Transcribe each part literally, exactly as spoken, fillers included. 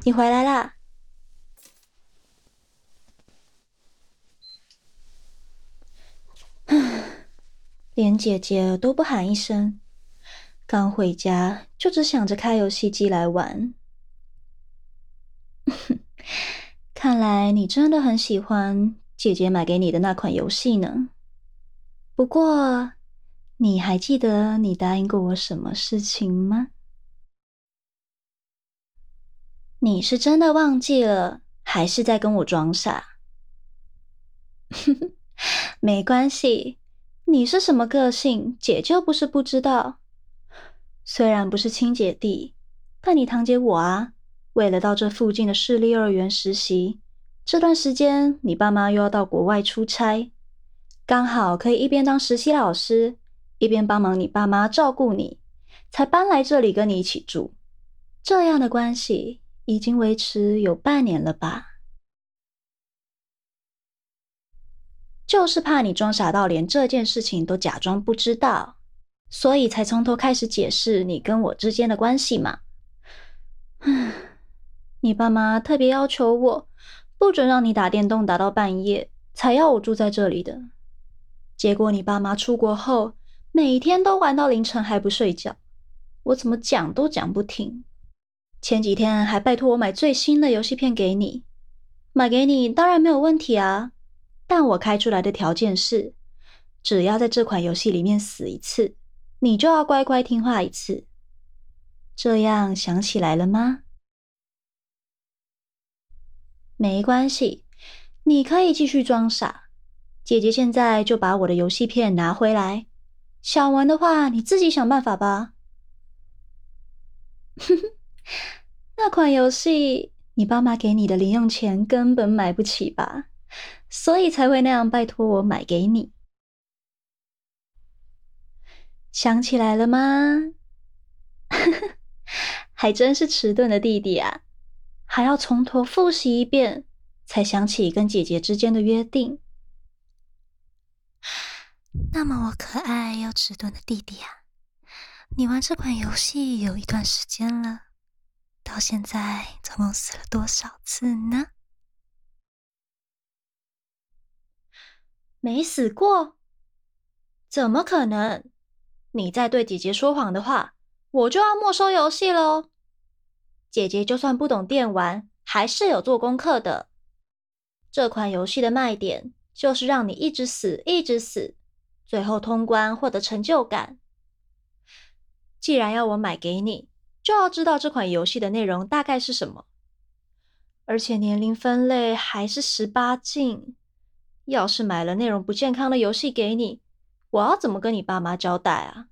你回来啦。连姐姐都不喊一声，刚回家就只想着开游戏机来玩。看来你真的很喜欢姐姐买给你的那款游戏呢。不过，你还记得你答应过我什么事情吗？你是真的忘记了，还是在跟我装傻？没关系，你是什么个性，姐就不是不知道。虽然不是亲姐弟，但你堂姐我啊，为了到这附近的市立幼儿园实习，这段时间你爸妈又要到国外出差，刚好可以一边当实习老师，一边帮忙你爸妈照顾你，才搬来这里跟你一起住。这样的关系已经维持有半年了吧？就是怕你装傻到连这件事情都假装不知道，所以才从头开始解释你跟我之间的关系嘛。唉，你爸妈特别要求我，不准让你打电动打到半夜，才要我住在这里的。结果你爸妈出国后，每天都玩到凌晨还不睡觉，我怎么讲都讲不听。前几天还拜托我买最新的游戏片给你，买给你当然没有问题啊，但我开出来的条件是，只要在这款游戏里面死一次，你就要乖乖听话一次。这样想起来了吗？没关系，你可以继续装傻。姐姐现在就把我的游戏片拿回来，想玩的话你自己想办法吧。那款游戏你爸妈给你的零用钱根本买不起吧，所以才会那样拜托我买给你。想起来了吗？还真是迟钝的弟弟啊，还要从头复习一遍，才想起跟姐姐之间的约定。 那么我可爱又迟钝的弟弟啊，你玩这款游戏有一段时间了，到现在总共死了多少次呢？ 没死过？怎么可能？你再对姐姐说谎的话，我就要没收游戏咯。姐姐就算不懂电玩，还是有做功课的。这款游戏的卖点就是让你一直死，一直死，最后通关获得成就感。既然要我买给你，就要知道这款游戏的内容大概是什么，而且年龄分类还是十八禁。要是买了内容不健康的游戏给你，我要怎么跟你爸妈交代啊？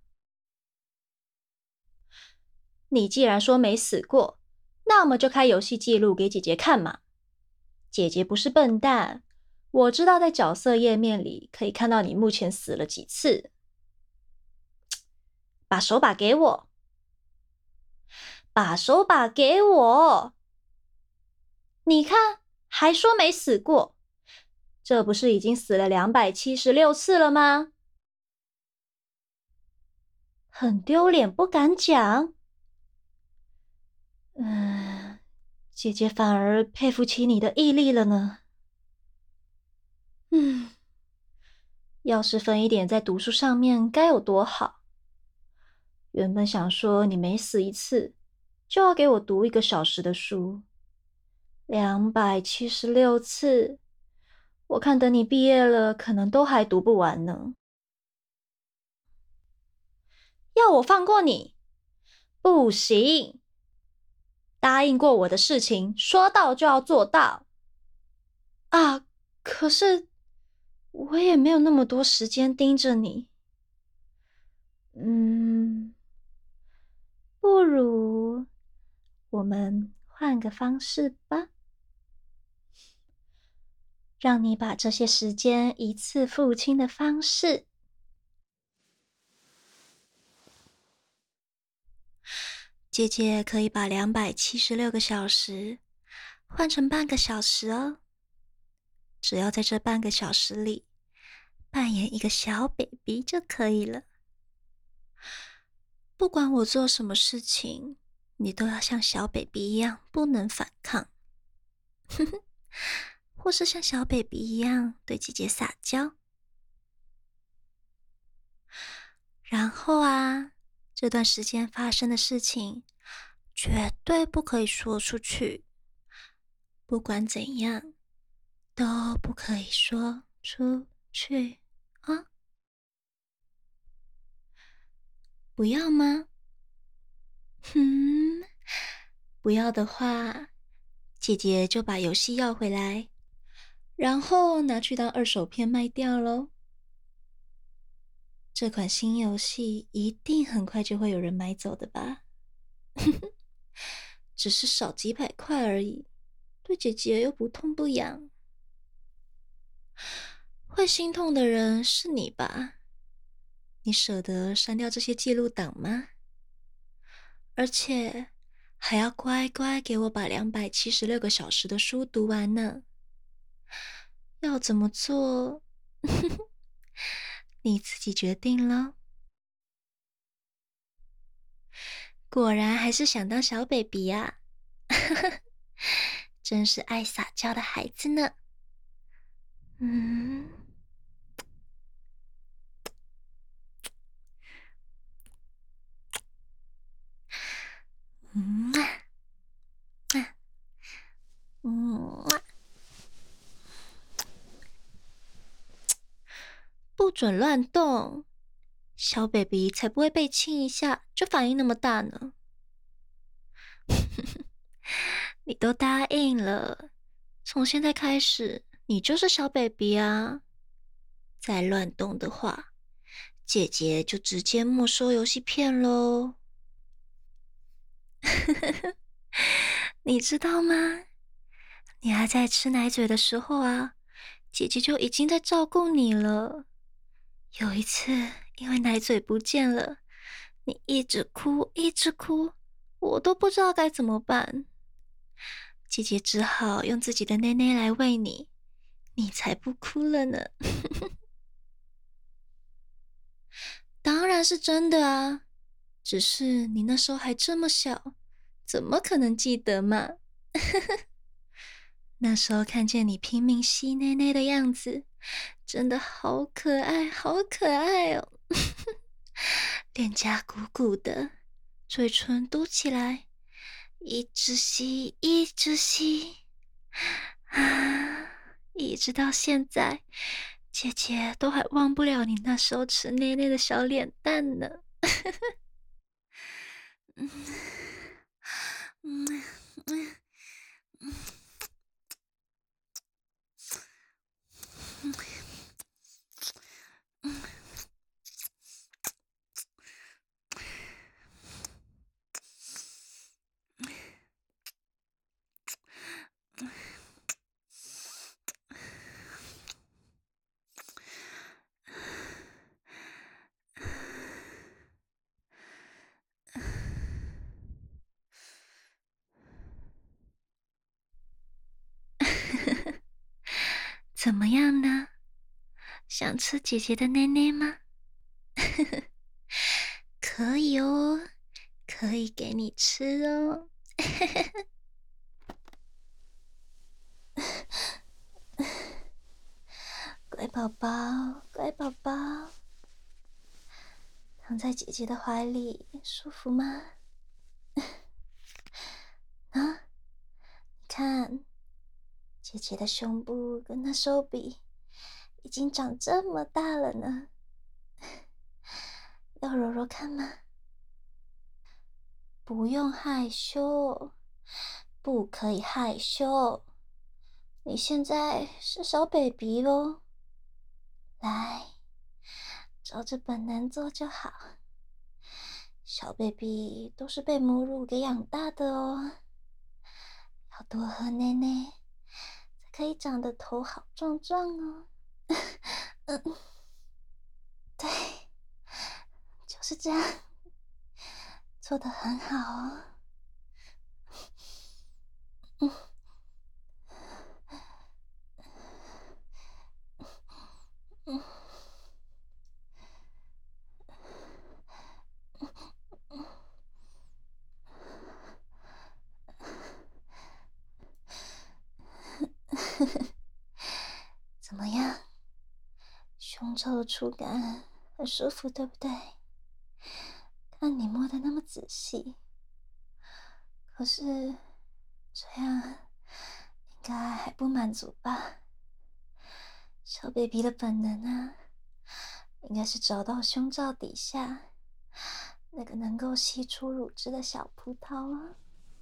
你既然说没死过，那么就开游戏记录给姐姐看嘛。姐姐不是笨蛋，我知道在角色页面里可以看到你目前死了几次。把手把给我，把手把给我！你看，还说没死过，这不是已经死了两百七十六次了吗？很丢脸，不敢讲。嗯，姐姐反而佩服起你的毅力了呢。嗯，要是分一点在读书上面，该有多好。原本想说你每死一次，就要给我读一个小时的书，两百七十六次，我看等你毕业了，可能都还读不完呢。要我放过你？不行！答应过我的事情，说到就要做到。啊，可是我也没有那么多时间盯着你。嗯，不如我们换个方式吧，让你把这些时间一次付清的方式。 姐姐可以把两百七十六个小时换成半个小时哦，只要在这半个小时里扮演一个小 baby 就可以了。不管我做什么事情， 你都要像小 baby 一样不能反抗，或是像小 baby 一样对姐姐撒娇。然后啊，这段时间发生的事情绝对不可以说出去，不管怎样都不可以说出去啊！不要吗？哼，不要的话，姐姐就把游戏要回来，然后拿去当二手片卖掉咯。这款新游戏一定很快就会有人买走的吧？只是少几百块而已，对姐姐又不痛不痒。会心痛的人是你吧？你舍得删掉这些记录档吗？而且还要乖乖给我把两百七十六个小时的书读完呢。要怎么做？你自己决定咯。果然还是想当小 baby 呀、啊，真是爱撒娇的孩子呢。嗯，嗯啊，啊，嗯啊，不准乱动，小 baby 才不会被亲一下就反应那么大呢。你都答应了，从现在开始你就是小 baby 啊！再乱动的话，姐姐就直接没收游戏片喽。你知道吗？你还在吃奶嘴的时候啊，姐姐就已经在照顾你了。有一次，因为奶嘴不见了，你一直哭，一直哭，我都不知道该怎么办。姐姐只好用自己的奶奶来喂你，你才不哭了呢。当然是真的啊，只是你那时候还这么小，怎么可能记得嘛？那时候看见你拼命吸奶奶的样子，真的好可爱，好可爱哦！脸颊鼓鼓的，嘴唇嘟起来，一直吸，一直吸，啊，一直到现在，姐姐都还忘不了你那时候吃奶奶的小脸蛋呢。嗯嗯嗯嗯怎么样呢？想吃姐姐的奶奶吗？可以哦，可以给你吃哦。乖宝宝，乖宝宝，躺在姐姐的怀里，舒服吗？啊，你看，姐姐的胸部跟那手比，已经长这么大了呢。要揉揉看吗？不用害羞，不可以害羞。你现在是小 baby 咯，来，照着本能做就好。小 baby 都是被母乳给养大的哦，要多喝奶奶，才可以长得头好壮壮哦。嗯，对，就是这样，做得很好哦。嗯嗯受的触感很舒服，对不对？看你摸的那么仔细，可是这样应该还不满足吧？小 baby 的本能啊，应该是找到胸罩底下那个能够吸出乳汁的小葡萄啊。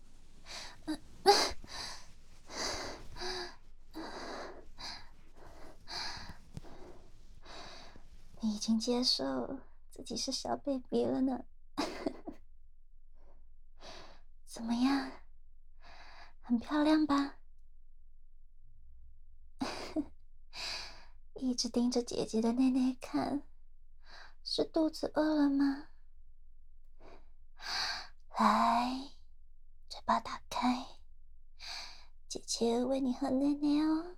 你已经接受自己是小 baby 了呢。怎么样？很漂亮吧？一直盯着姐姐的内内看，是肚子饿了吗？来，嘴巴打开，姐姐喂你喝奶奶哦。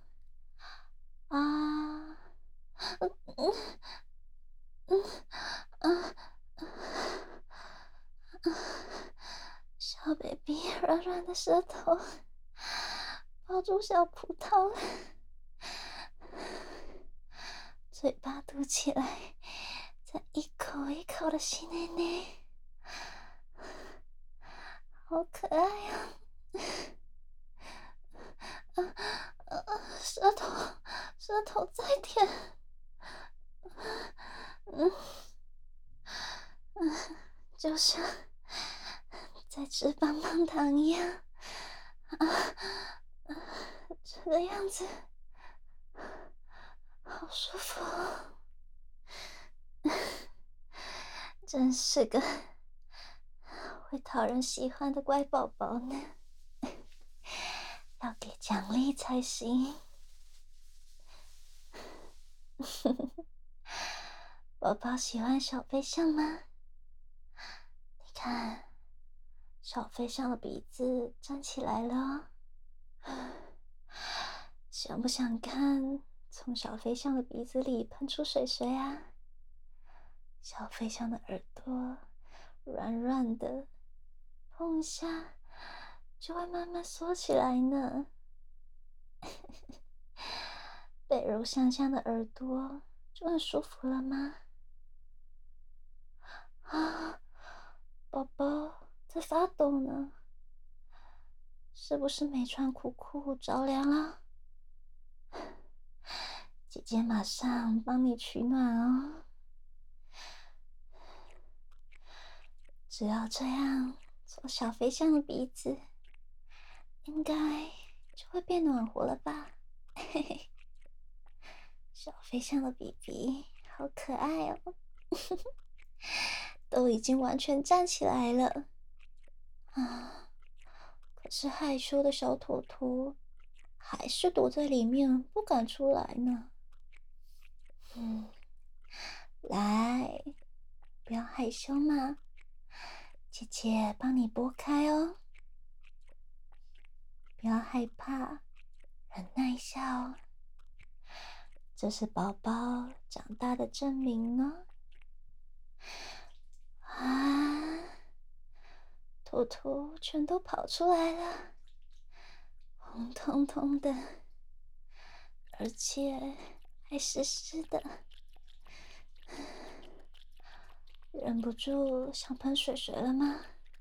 啊，嗯嗯嗯嗯嗯，小 baby 软软的舌头抱住小葡萄了，嘴巴嘟起来，再一口一口的吸奶奶，好可爱呀、啊！啊啊！舌头，舌头再舔，嗯嗯，就像在吃棒棒糖一样，啊啊，这个样子好舒服哦，真是个会讨人喜欢的乖宝宝呢，要给奖励才行。宝宝喜欢小飞象吗？你看，小飞象的鼻子站起来了，想不想看从小飞象的鼻子里喷出水水啊？小飞象的耳朵软软的，碰一下就会慢慢缩起来呢。被揉香香的耳朵就很舒服了吗？啊，宝宝在发抖呢，是不是没穿裤裤着凉了？姐姐马上帮你取暖哦。只要这样搓小飞象的鼻子，应该就会变暖和了吧？嘿嘿，小飞象的鼻鼻好可爱哦，都已经完全站起来了啊！可是害羞的小坨坨还是躲在里面不敢出来呢。嗯，来，不要害羞嘛，姐姐帮你拨开哦。不要害怕，忍耐一下哦。这是宝宝长大的证明哦。啊，坨坨全都跑出来了，红彤彤的，而且还湿湿的，忍不住想喷水水了吗？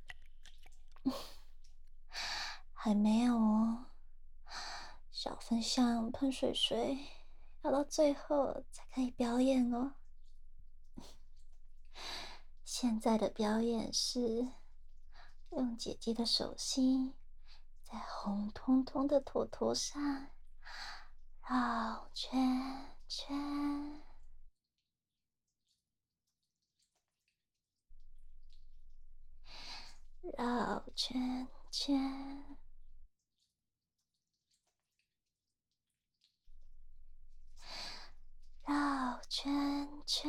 还没有哦，小分象喷水水要到最后才可以表演哦。现在的表演是用姐姐的手心在红彤彤的坨坨上绕圈圈，绕圈圈，绕圈圈。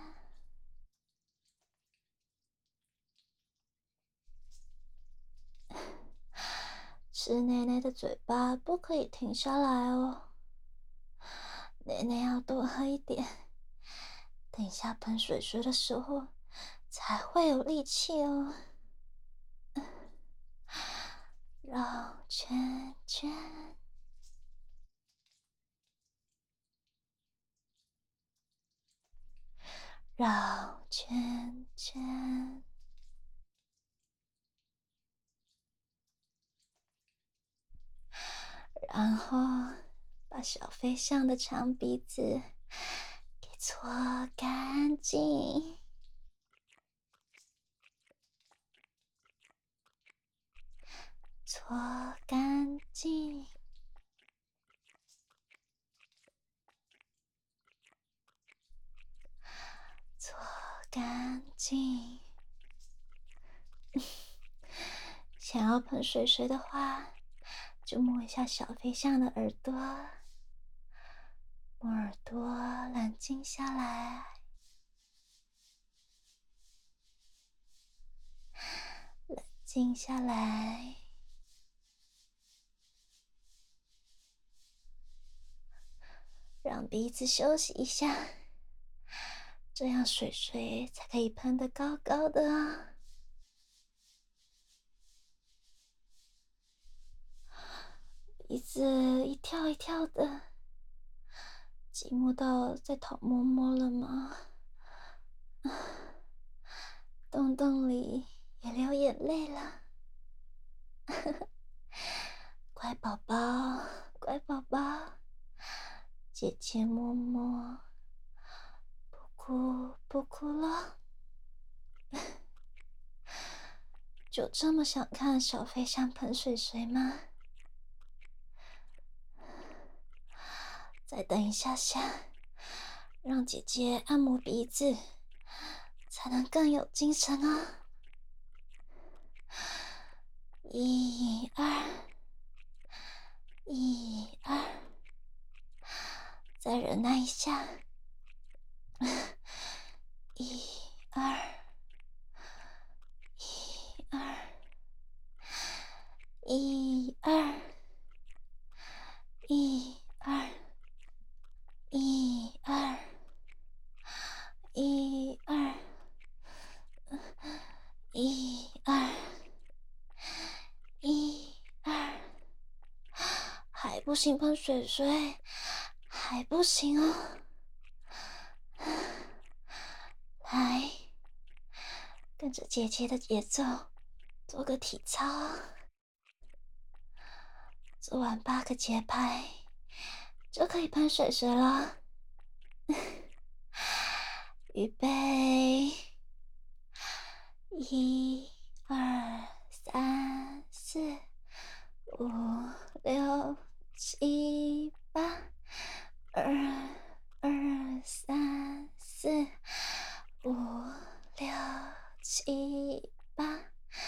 吃奶奶的嘴巴不可以停下来哦，奶奶要多喝一点，等一下喷水水的时候才会有力气哦。绕圈圈， 绕圈圈，然后把小飞象的长鼻子给搓干净，搓干净，搓干净。想要喷水水的话，就摸一下小飞象的耳朵，摸耳朵，冷静下来，冷静下来，让鼻子休息一下，这样水水才可以喷得高高的啊。鼻子一跳一跳的，寂寞到在讨摸摸了吗？洞洞里也流眼泪了。乖宝宝，乖宝宝，姐姐摸摸，不哭不哭了。就这么想看小飞象喷水水吗？再等一下下，让姐姐按摩鼻子，才能更有精神啊！一二，一二，再忍耐一下，一二，一二，一二，一二，一二，一二，一二，一二，还不行，喷水水，还不行哦。来，跟着姐姐的节奏，做个体操。做完八个节拍，就可以喷水水了。预备，一、二、三、四、五、六、七、八，二、二、三、四、五、六、七、八，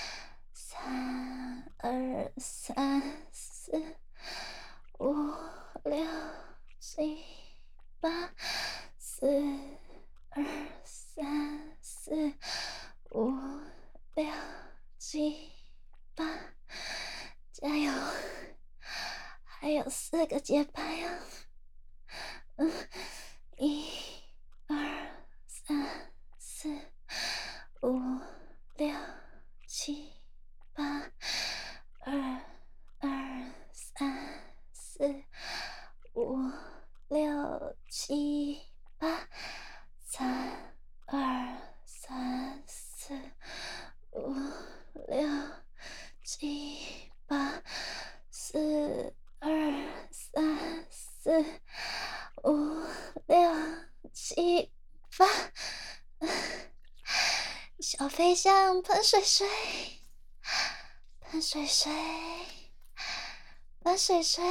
三、二、三、四、五、六、七、八，四、二、三、四、五、六、七、八，加油！还有四个节拍啊！嗯，一、二、三、四、五、六、七、八，二、二、三、四、五、六、七、八，三、二、三、四、五、六、七、八，四、二、三、四、五、六、七、八。小飞象喷水水，喷水水，喷水水，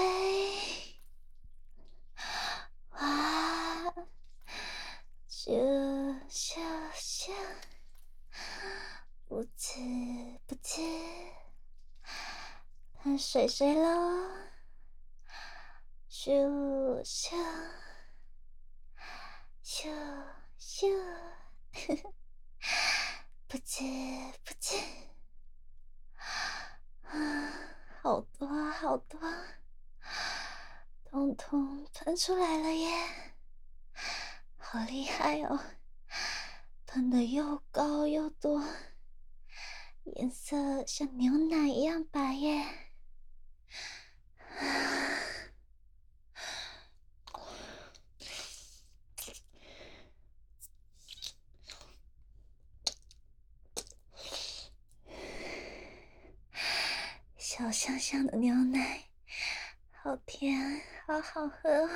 哇！咻咻咻，不知不知，喷水水喽！咻咻咻咻，不知不知，啊，好多好多，通通喷出来了耶！好厉害哦，喷得又高又多，颜色像牛奶一样白耶！ 小香香的牛奶，好甜，好好喝。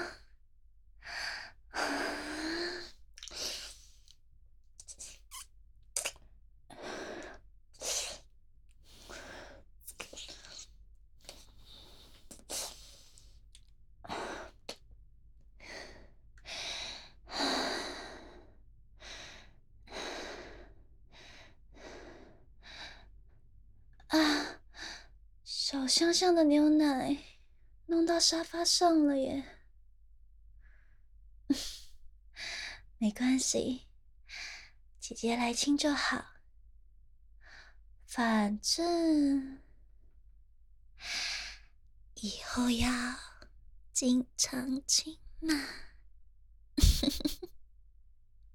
啊，小香香的牛奶弄到沙发上了耶。没关系，姐姐来亲就好。反正以后要经常亲嘛。